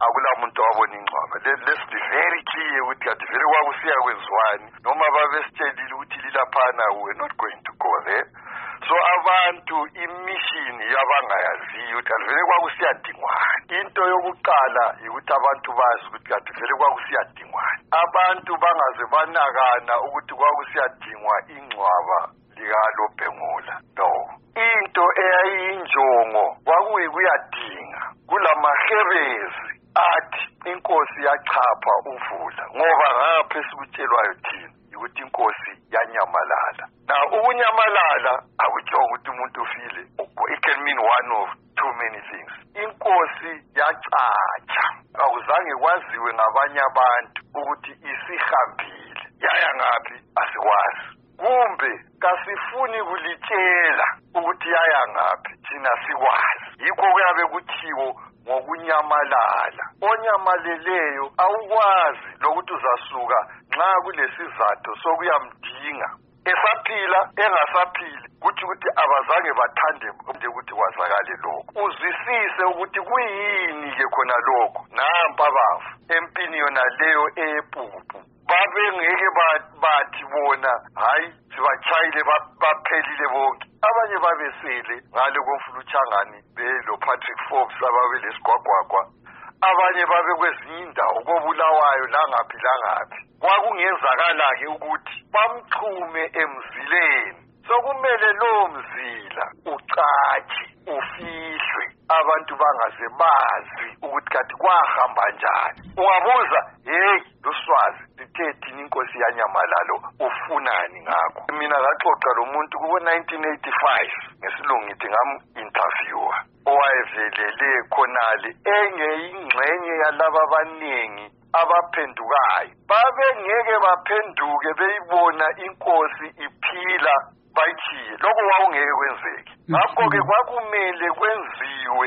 akula muntu wabona ingcwaba. Let's be very clear ukuthi kanti vele kwakusiya kwenziwani noma babesitshelile ukuthi lilaphana we're not going to go there. So abantu imission yabangayaziyo ukuthi kanti vele kwakusiyadingwana. Into yokuqala ukuthi abantu bazi ukuthi kanti vele kwakusiyadingwana. Abantu bangaze banakana ukuthi kwakusiyadingwa ingcwaba likaLobhengula. No. Into eyayinjongo kwakuyikuyadinga kulamaherezi athi inkosi yachapha uvula ngoba ngapha esikutshelwayo thina ukuthi inkosi yanyamalala. Now ukunyamalala akutsho ukuthi umuntu ufile. It can mean one of too many things. Inkosi yacatsha akuzange kwaziwe ngabanye abantu ukuthi isihambile yaya ngaphi asikwazi. Kumbe kasifuni kulitshela ukuthi yaya ngaphi thina sikwazi. Yikho kuyabe kuthiwo ngokunyamalala. Onyamaleleyo awukwazi lokuthi uzasuka nxa kulesizathu sokuyamdinga. Esaphila engasaphili kuthi ukuthi abazange bathande ukuthi kwazakale lokho. Uzwisise ukuthi kuyini ke khona lokho. Nampa bafu empini yona leyo eyepupu. Babengeke bathi bona hayi sibachayile baphelile bonke. Abanye babesele ngale komfuluchangani belo Patrick Forbes ababelesigwagwagwa. Abanye babe kwezinye indawo kobulawayo langaphi. Kwakungenzakala ke ukuthi bamxhume emzileni. Sokumele lo mzila ucatshe ufihlwe abantu bangaze bazi ukuthi kanti kwahamba njani. Ungabuza hey luswazi lithethini inkosi yanyamalalo ufunani ngakho. Mina ngaxoxa lo muntu kubo 1985 ngesilungu ngithi ngam-interviewer owayevelele khonale engeyingxenye yalaba abaningi abaphendukayo. Babengeke baphenduke beyibona inkosi iphila bayichiye. Lokho kwakungeke kwenzeke. Ngakho-ke kwakumele kwenziwe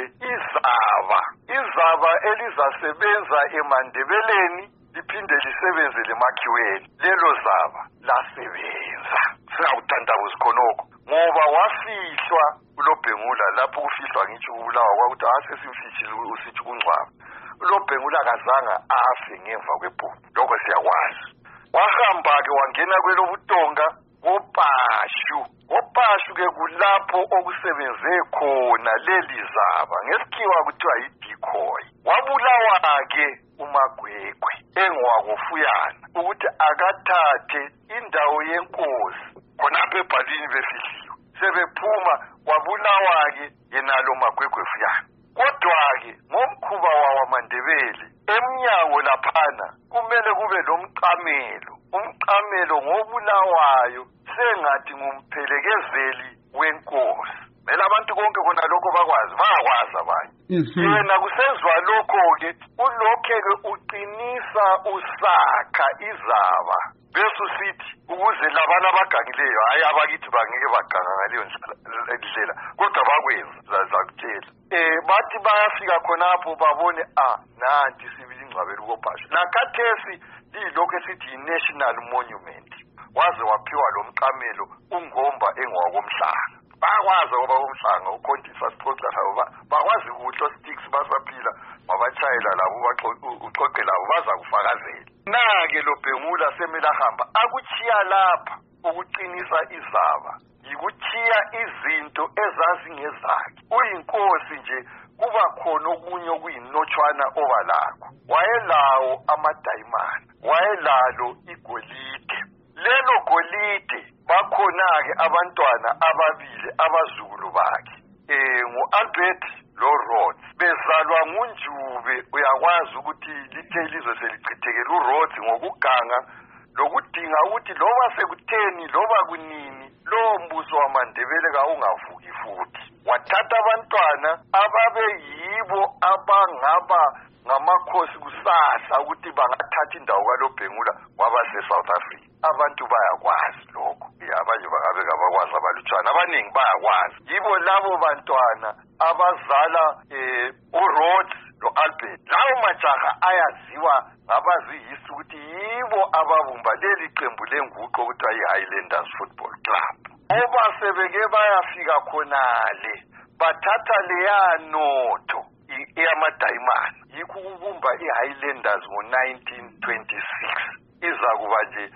izaba elizasebenza eMandebeleni liphinde lisebenze lemakhiweni. Lelo zaba lasebenza. Singawutandabuzi khonokho ngoba wafihlwa uLobhengula lapho kufihlwa ngitsho ubulawa kwakuthi asesimfishile usithi kungcwaba. uLobhengula kazanga afe ngemva kwebhuku. Lokho siyakwazi. Wahamba-ke wangena kwelobutonga Opashu-ke kulapho okusebenze khona leli zaba. Ngesikhiwa kuthiwa yi-decoy. Wabulawa-ke uMagwegwe engowakufuyana ukuthi akathathe indawo yenkosi khonapho ebhalini befihliwe. Sebephuma wabulawa-ke yenalo Magwegwe fuyana. Kodwa-ke ngomkhuba wawaMandebele emnyango laphana kumele kube lomqamelo. Umqamelo ngobulawayo sengathi ngumphelekezeli wenkosi. Mele abantu konke khona lokho bayakwazi abanye. Yena kusenzwa lokho-ke ulokhe-ke uqinisa usakha izaba. Bese usithi ukuze labana abagangileyo hayi abakithi bangeke baganga ngaleyo ndlela kodwa bakwenza zakutshela. Bathi bayafika khonapho babone nanti sibili ingcwabela uKopashu. Nakathesi lilokho esithi yi-national monument. Waze waphiwa lo mqamelo ungomba engowakomhlanga. Bayakwazi ngoba komhlanga uKhontisa sixoxa labo bakwazi ukuhlo sticks basaphila mabachayela labo uxoxe labo baza kufakazela. Na-ke loBhengula semele ahamba akuchiya lapha ukuqinisa izaba. Yikuchiya izinto ezazingezakhe. Uyinkosi nje kuba khona okunye okuyinotshwana obalakho. Wayelawo amadayimani, wayelalo igolide. Lelo golide bakhona-ke abantwana ababili abazukulu bakhe. Ngu-Albert lo-Rhodes. Bezalwa nguNjube. Uyakwazi ukuthi lithe ilizwe selichithekele uRhodes ngokuganga lokudinga ukuthi loba sekutheni loba kunini lo mbuso waMandebele kawungavuki futhi. Wathatha abantwana ababe yibo abangaba ngamakhosi kusasa ukuthi bangathatha indawo kaLobhengula wabase-South Africa. Abantu bayakwazi lokho. Abanye bakabe kabakwazi abalutshwana. Abaningi bayakwazi. Yibo labo bantwana abazala uRhodes lo-Albert. Lawo majaha ayaziwa ngabaziyisi ukuthi yibo ababumba leli qembu lenguqo okuthiwa yi-Highlanders Football Club. Oba sebeke bayafika khonale bathatha leya notho eyamadayimana yikho ukubumba iHighlanders ngo-1926 izakuba nje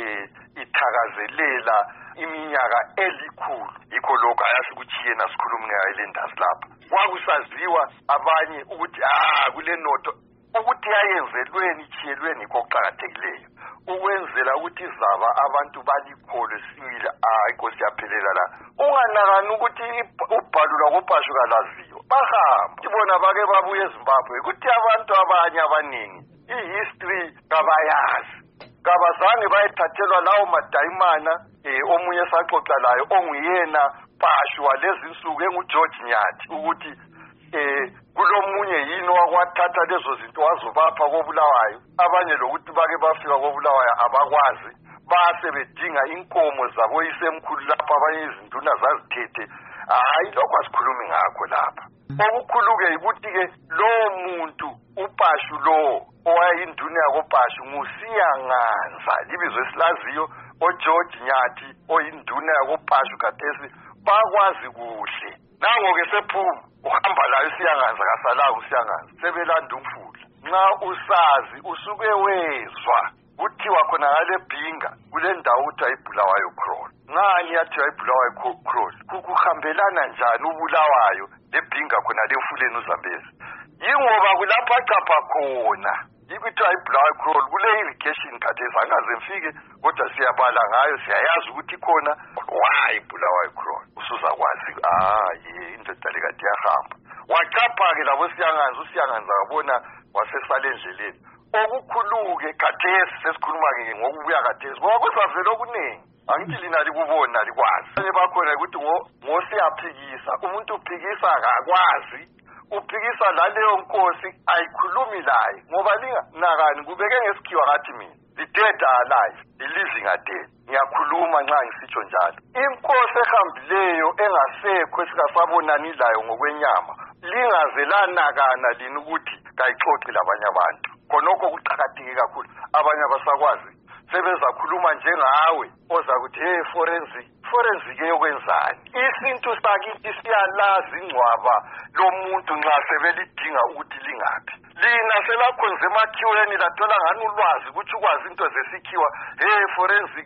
ithakazelela iminyaka elikhulu yikho lokho ayasho ukuthi yena sikhuluma ngeHighlanders lapha kwakusaziwa abanye ukuthi kule noto ukuthi yayenzelweni ichiyelweni kokuqhakathekileyo ukwenzela ukuthi izaba abantu balikholwe sibili inkosi yaphelela la unganakani ukuthi ubhalulwa kopashu kalaziyo bahamba ibona bake babuye eZimbabwe ukuthi abantu abanye abaningi ihistory kabayazi kabazange bayithathelwa lawo madayimana omunye saxoxa layo onguyena pashu walezi insuku enguGeorge Nyathi ukuthi kulomunye yini wakwathatha lezo zinto wazobapha koBulawayo abanye lokuthi bake bafika koBulawayo abakwazi base bedinga inkomo zabo isemkhulu lapha abanye izinduna zazithethe lokho asikhulumi ngakho lapha okukhuluke ukuthi-ke lowo muntu upashu lo owayinduna yakopashu nguSiyanganza libizwe esilaziyo oGeorge Nyathi oyinduna yakopashu kathesi bakwazi kuhle nango-ke sephuma uhamba layo uSiyanganza kasalanga uSiyanganza sebelanda umfula nxa usazi usuke wezwa kuthiwa khona ngale Bhinga kule ndawo kuthiwa iBulawayo Crawl ngani yathiwa iBulawayo Crawl kuhambelana njani uBulawayo leBhinga khona lemfuleni uZambezi yingoba kulapha aqapha khona yikuthiwa iBulawayo Crawl kule irrigation khathesi angaze mfike kodwa siyabala ngayo siyayazi ukuthi khona why iBulawayo Crawl usuzakwazi indoda le kade yahamba waqapha-ke labo uSiyanganza wabona wasesala endleleni okukhuluke khathesi sesikhuluma-ke ngokubuya khathesi ngoba kusavele okuningi angithi lina likubona likwazi abanye bakhona ukuthi ngosiyaphikisa umuntu uphikisa akakwazi uphikisa laleyo nkosi ayikhulumi laye ngoba linganakani kubeke ngesikhiwa ngathi mina the dead are alive the living are dead ngiyakhuluma nxa ngisitsho njalo inkosi ehambileyo engasekho esingasabonani layo ngokwenyama lingaze lanakana lini ukuthi kayixoxi labanye abantu khonokho kuqakatheke kakhulu abanye abasakwazi sebezakhuluma njengawe ozakuthi forensic eyokwenzani isintu sakithi siyalazi ingcwaba lomuntu nxa sebelidinga ukuthi lingaphi lina selakhonza emakhiweni lathola ngani ulwazi ukuthi ukwazi into zesikhiwa forensic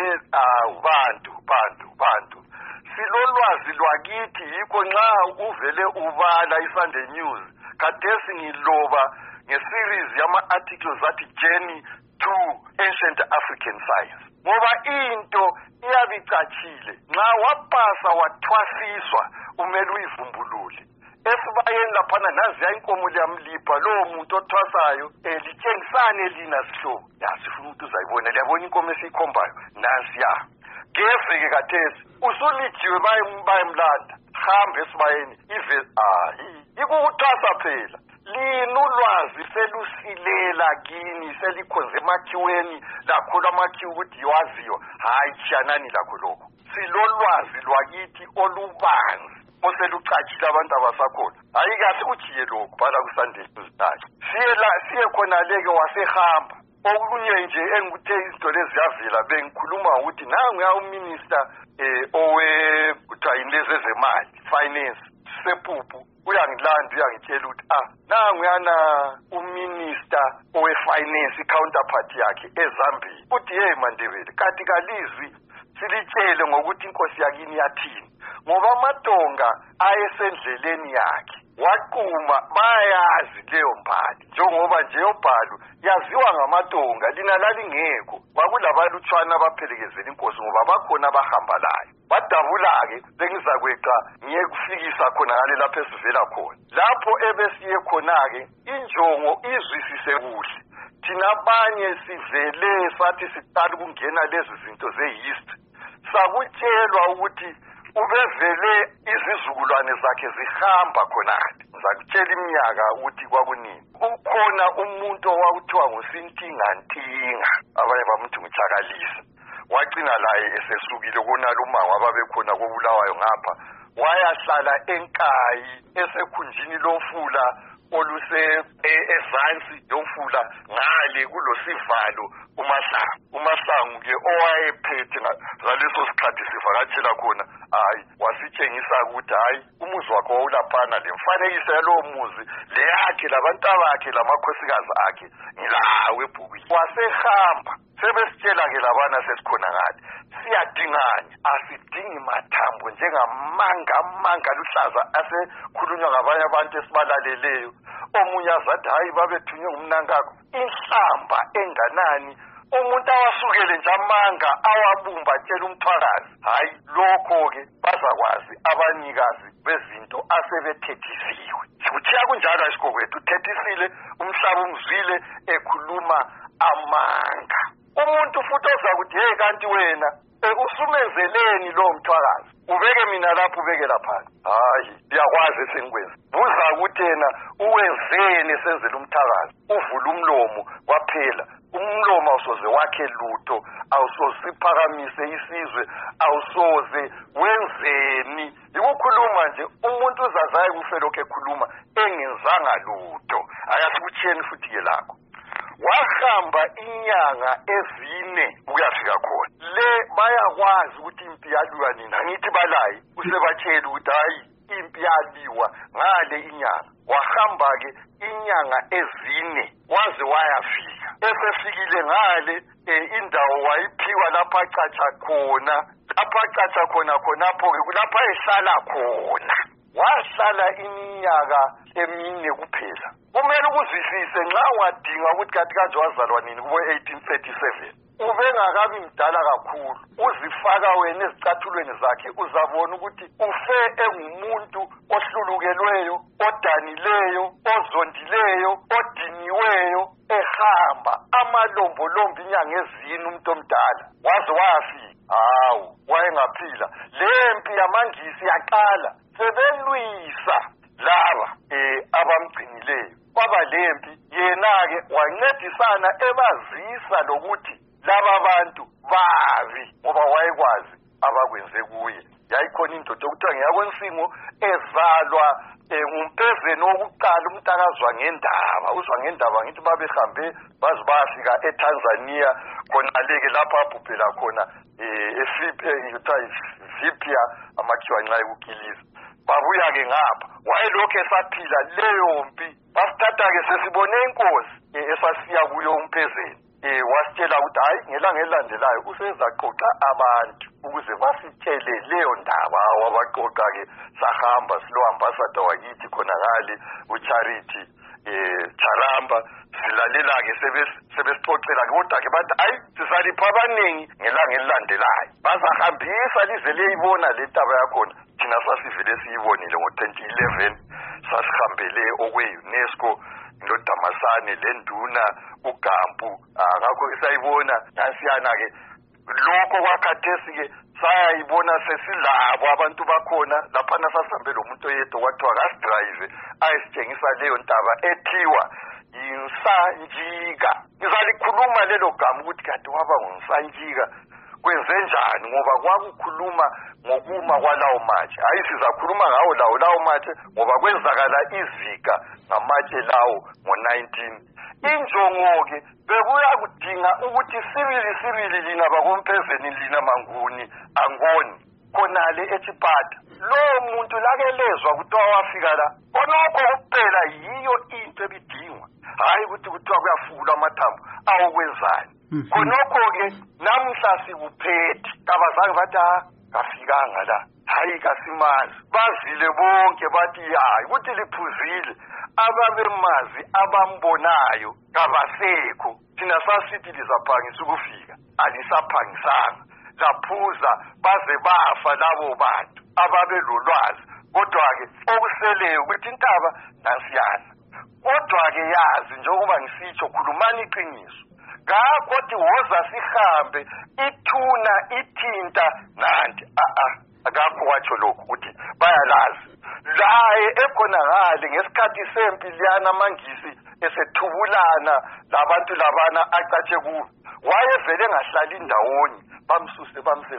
bantu silolwazi lwakithi yikho nxa uvele ubala iSunday News khathesi ngiloba ngeseries yama-articles athi Journey to Ancient African Science ngoba into iyabicatshile nxa wapasa wathwasiswa umele uyivumbulule esibayeni laphana naziya inkomo liyamlipha lowo muntu othwasayo litshengisane lina sihlobo sifuna ukuthi uzayibona liyabona inkomo esiyikhombayo nansiya ngeveke kathesi usulijiwe bayemlanda hambe esibayeni ikukuthwasa phela lina ulwazi selusilela kini selikhonze emakhiweni lakho amakhiwo ukuthi yiwaziwa hayi tshiyanani lakho lokho silolwazi lwakithi olubanzi oselucatshile abantu abasakhona hayi kahle ujiye lokho bhala kuSunday News siye khona-leke wasehamba okunye nje engikuthe izinto lezi ziyavela bengikhuluma ngokuthi nanguya uminister kuthiwa yini lezi ezemali finance sePupu uyangilanda uyangitshela ukuthi nanguyana uminister owe-finance i-counterpart yakhe eZambia uthi hey Mandebele kanti kalizwi silitshele ngokuthi inkosi yakini yathini ngoba amadonga ayesendleleni yakhe waquma bayayazi leyo mbali njengoba nje yobhalo yaziwa ngamadonga lina lalingekho kwakulabalutshwana abaphelekezela inkosi ngoba bakhona abahamba layo badabula-ke bengizakweqa ngiye kufikisa khona ngale lapho esivela khona lapho ebesiye khona-ke injongo izwisise kuhle thina abanye sivele sathi siqala ukungena lezi zinto ze-history sakutshelwa ukuthi ubevele izizukulwane zakhe zihamba khonale ngizakutshela iminyaka ukuthi kwakunini ukhona umuntu owakuthiwa nguSintingantinga abanye bamuthi nguTshakalisa wagcina laye esesukile konalo umango ababekhona koBulawayo ngapha wayahlala eNkayi esekhunjini lomfula oluse ezansi yomfula ngale kulosivalo uMahlangu ke owayephethe ngaleso sikhathi sivakatshela khona hayi wasitshengisa ukuthi hayi umuzi wakho wawulaphana lemfanekiso yalowo muzi leyakhe labantabakhe lamakhosikazi akhe ngilawo ebhukwini wasehamba sebesitshela-ke labana sesikhona ngale siyadinganya asidingi mathambo njengamanga luhlaza asekhulunywa ngabanye abantu esibalaleleyo omunye azathi hayi babethunywe ngumnankakho inhlamba enganani umuntu awasukele nje amanga awabumba tshela umthwakazi hayi lokho-ke bazakwazi abanikazi bezinto asebethethisiwe kuthiya kunjalo ayisigokwethu uthethisile umhlaba umzwile ekhuluma amanga umuntu futhi ozakuthi hey kanti wena usumenzeleni lowo mthwakazi ubeke mina lapho ubeke laphana hayi ngiyakwazi esengikwenza buza ukuthi yena uwenzeni esenzela umthakazi uvula umlomo kwaphela umlomo awusoze wakhe lutho awusoze siphakamise isizwe awusoze wenzeni ukukhuluma nje umuntu uzazaye kufe lokho ekhuluma engenzanga lutho ayasikutsheni futhi-ke lakho wahamba inyanga ezine ukuyafika khona le bayakwazi ukuthi impi yaliwa nini angithi balayi usebatshela ukuthi hayi impi yaliwa ngale inyanga wahamba-ke inyanga ezine waze wayafika esefikile ngale indawo wayiphiwa lapho acatsha khona khonapho-ke kulapho ayehlala khona wahlala iminyaka emine kuphela kumele ukuzwisise nxa ungadinga ukuthi kanti kanje wazalwa nini kubo-1837 ubengakabi mdala kakhulu uzifaka wena ezicathulweni zakhe uzabona ukuthi ufe engumuntu ohlulukelweyo odanileyo ozondileyo odiniweyo ehamba amalombolombo inyanga ezine umuntu omdala waze wayafika hawu wayengaphila le mpi yamangisi yaqala sebelwisa laba abamgcinileyo kwaba lempi yena-ke wancedisana ebazisa lokuthi laba bantu babi ngoba wayekwazi abakwenze kuye yayikhona indoda okuthiwa ngeyakwensingo ezalwa ngumpezeni wokuqala umntakazwa ngendaba uzwa ngendaba ngithi babehambe baze bayafika eTanzania khonale-ke lapho abhubhela khona Vipia amakhiwa nxa ekukiliza babuya-ke ngapha wayelokhu esaphila leyo mpi basithatha-ke sesibone inkosi esasiya kuyo umpezeni wasitshela ukuthi hayi ngelanga elilandelayo usezaqoqa abantu ukuze basitshele leyo ndaba wabaqoqa-ke sahamba silohambasada wakithi khona ngale uCharity Charamba silalela-ke sebesixoxela-ke kodwa-ke bathi hayi sisalipha abaningi ngelanga elilandelayo bazahambisa lize liyayibona le ntaba yakhona thina sasivele siyibonile ngo-2011 sasihambele okwe-UNESCO noDamasane lenduna uGampu ngakho sayibona nasiyana-ke lokho kwakhathesi-ke sayayibona sesilabo abantu bakhona laphana sasihambe lo muntu oyedwa kwathiwa kasidrayive ayesitshengisa leyo ntaba ethiwa yinsanjika ngizalikhuluma lelo gama ukuthi kanti waba ngunsanjika kwenze njani ngoba kwakukhuluma ngokuma kwalawo matshe hayi sizakhuluma ngawo lawo matshe ngoba kwenzakala izika ngamatshe lawo ngo-19 injongo-ke bekuya kudinga ukuthi sibili lina bakompezeni lina manguni angoni khonale eChipata lowo muntu lakelezwa kuthiwa wafika la khonokho kuphela yiyo into ebidingwa hayi ukuthi kuthiwa kuyafula amathambo awokwenzani khonokho-ke namhla sikuphethe kabazange bathi kafikanga la hayi kasimazi bazile bonke bathi hayi ukuthi liphuzile ababemazi abambonayo kabasekho thina sasithi lizaphangisa ukufika alisaphangisanga laphuza baze bafa labo bantu ababelolwazi kodwa-ke okuseleyo ukuthi intaba nasiyana kodwa-ke yazi njengoba ngisitsho khulumani iqiniso ngakhothi woza sihambe ithuna ithinta nanti akakho watsho lokhu ukuthi bayalazi laye ekhona ngale ngesikhathi sempi liyana amangisi esethubulana labantu labana acatshe kubo wayevele engahlali ndawonye bamsuse bamse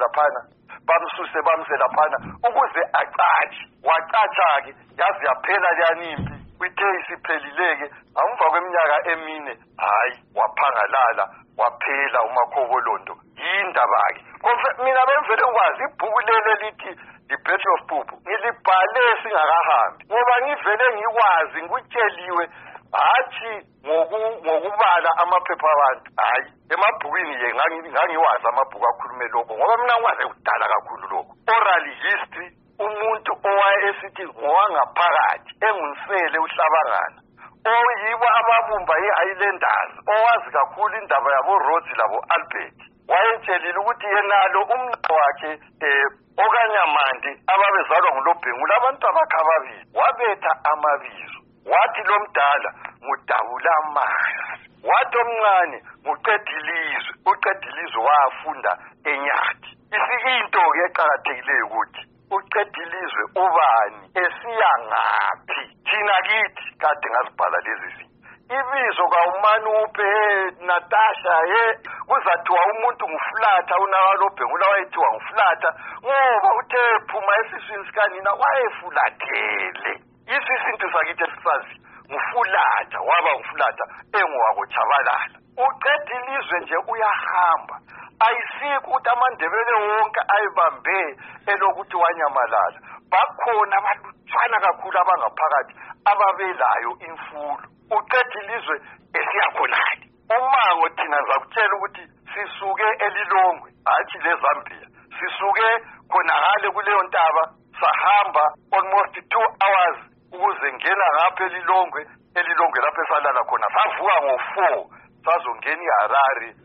laphana ukuze acatshe wacatsha-ke yaze yaphela leyanimpi kwithe isiphelile-ke amva kweminyaka emine hayi waphangalala waphela uMakhobolondo yindaba-ke mina bemvele ngikwazi ibhuku lele lithi the Battle of Pupu ngilibhale singakahambi ngoba ngivele ngikwazi ngikutsheliwe hathi ngokubala amaphepha abantu hayi emabhukwini ye ngangiwazi amabhuku akhulume lokho ngoba mina ngwaze kudala kakhulu lokho oral history umuntu owaye esithi ngowangaphakathi engunsele uhlabangana oyibo ababumba i-Highlanders owazi kakhulu indaba yabo Rhodes labo Albert wayetshelile ukuthi yenalo umntu wakhe okanyamandi ababezalwa nguLobhengu labantu abakhe ababili wabetha amabizo wathi lo mdala nguDabulamanzi wathi omncane nguQedilizwe uQedilizwe wafunda eNyathi into-ke eqakathekileyo ukuthi uQedilizwe ubani esiya ngaphi thina kithi kade ngasibhala lezi zinto ibizo kaUmanuphe Natasha kuzathiwa umuntu nguFlatha unaLobhengu wayethiwa nguFlatha ngoba uthe phuma esiswini sikanina wayefulathele isisinto sakithi esisazi nguFulatha waba nguFulatha engowako Chabalala uQedilizwe nje uyahamba ayisiko ukuthi amandebele wonke ayibambe elokuthi wanyamalala bakhona abalutshwana kakhulu abangaphakathi ababelayo imfulo uQedilizwe esiyakhonali umango thina zakutshela ukuthi sisuke eLilongwe hathi leZambia sisuke khonakale kuleyo ntaba sahamba almost 2 hours ukuze ngena ngapha eLilongwe lapho esalala khona savuka ngo4 sazongena eHarare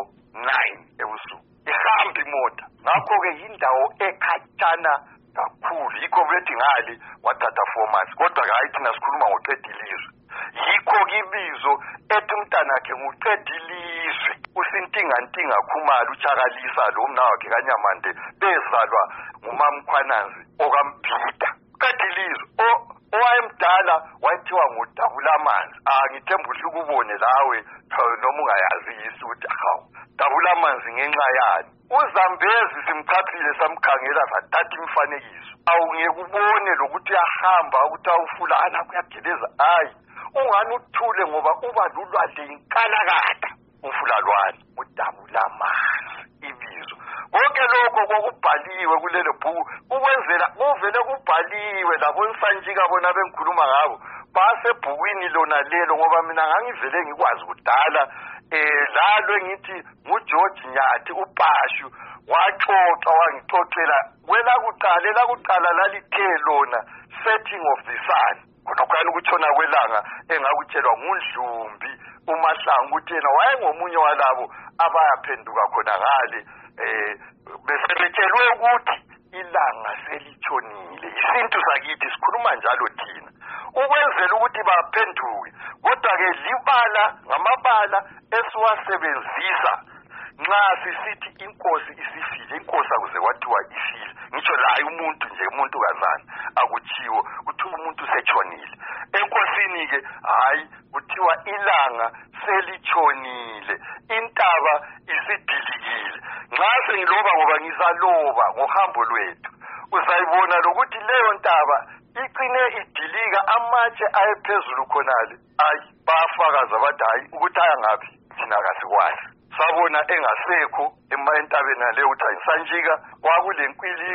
ngo9 ebusuku ihamba imota ngakho-ke yindawo ekhatshana kakhulu yikho bethi ngali wathatha 4 months kodwa hayi thina sikhuluma ngoQedilizwe yikho-ke ibizo ethi umntanakhe nguQedilizwe usintingantinga Khumalo uTshakalisa lo mna wakhe kaNyamande bezalwa nguMamkhwananzi okaMphida uQedilizwe owayemdala wayethiwa nguDabulamanzi ngithemba ukuthi ukubone lawe noma ungayazi ukuthi hawu Dabulamanzi ngenxa yani uZambezi simchaphile samkhangela sathatha imifanekiso awungekubone lokuthi uyahamba ukuthi awufulana kuyageleza hayi ungani uthule ngoba uba lulwandle inkalakatha umfulalwane uDabulamanzi ibizo konke lokho kokubhaliwe kulelo bhuku ukwenzela kuvele kubhaliwe labo Nsanjika bona bengikhuluma ngabo basebhukwini lona lelo ngoba mina ngangivele ngikwazi kudala lalo ngithi nguGeorge Nyathi uPashu waxoxa wangixoxela kwelakuqala lalithe lona setting of the sun kodwa ukutshona kwelanga engakutshelwa nguNdlumbi uMahlangu ukuthi yena wayengomunye walabo abayaphenduka khona ngale besebetshelwe ukuthi ilanga selitshonile isintu sakithi sikhuluma njalo thina ukwenzela ukuthi baphenduke kodwa-ke libala ngamabala esiwasebenzisa nxa sisithi inkosi isifile inkosi akuze kwathiwa ifile ngitsho layo umuntu nje umuntu kazana akutshiwo kuthiwa umuntu setshonile enkosini-ke hayi kuthiwa ilanga selitshonile intaba isidilikile nxa sengiloba ngoba ngizaloba ngohambo lwethu uzayibona lokuthi leyo ntaba icine idilika amatshe ayephezulu khonale hayi bayafakaza bathi hayi ukuthi ayangaphi thina kasikwazi sabona engasekho entabeni leyo ukuthi Nsanjika kwakule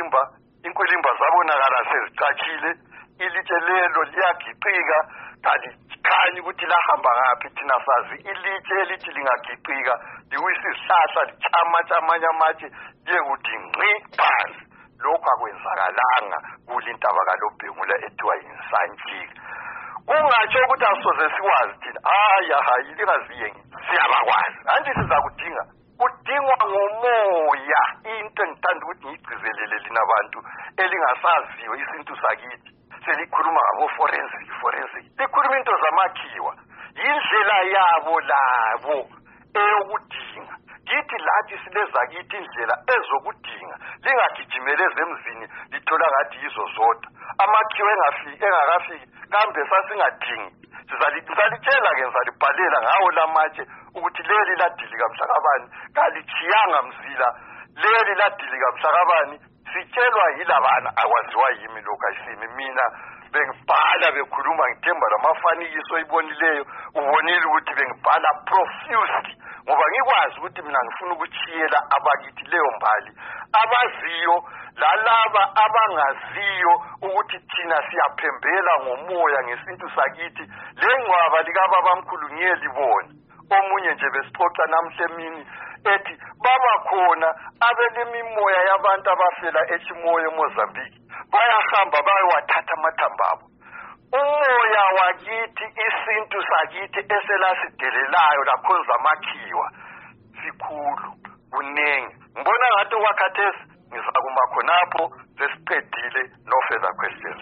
inkwilimba zabonakala sezicatshile ilitshe lelo liyagiqika kalikhanyi ukuthi lahamba ngaphi thina sazi ilitshe elithi lingagiqika liwisihlahla lichamanye amatshe liyekuthi ngqi phansi lokho akwenzakalanga kulintaba kaLobhengu ethiwa yiNsanjika ungatsho ukuthi asoze sikwazi thina hayi lingaziye siyabakwazi anti sizakudinga kudingwa ngomoya into engithanda ukuthi ngiyigcizelele lina bantu elingasaziyo isintu sakithi selikhuluma ngabo forensic likhuluma into zamakhiwa yindlela yabo labo eyokudinga kithi lathi silezakithi indlela ezokudinga lingagijimele ezemzini lithola ngathi yizo zodwa amakhiwa engakafiki kambe sasingadingi sizalitshela-ke ngizalibhalela ngawo lamatshe ukuthi leli ladilika mhlakabani kalichiyanga mzila leli ladilika mhlakabani sitshelwa yilabana akwaziwa yimi lokhu ayisimi mina bengibhala bekhuluma ngithemba lamafanekiso oyibonileyo ubonile ukuthi bengibhala profusely ngoba ngikwazi ukuthi mina ngifuna ukuchiyela abakithi leyo mbali abaziyo lalaba abangaziyo ukuthi thina siyaphembela ngomoya ngesintu sakithi lengcwaba likababamkhulu ngiyelibona omunye nje besixoxa namhle emini ethi baba khona abelemimoya yabantu abafela eChimoyo eMozambique bayahamba bayowathatha amathambo abo umoya wakithi isintu sakithi eselasidelelayo lakhonza amakhiwa sikhulu kunengi ngibona ngathi okwakhathesi ngizakuma khonapho sesiqedile no further questions